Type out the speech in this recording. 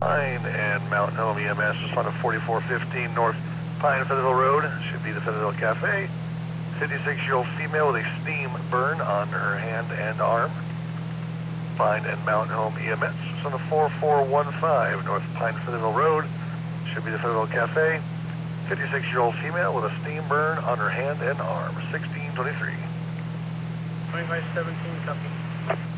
Pine and Mountain Home EMS, responded 4415 North Pine Featherville Road. Should be the Featherville Cafe. 56-year-old female with a steam burn on her hand and arm. Pine and Mountain Home EMS, responded 4415 North Pine Featherville Road. Should be the Featherville Cafe. 56-year-old female with a steam burn on her hand and arm. 1623. 2517, copy.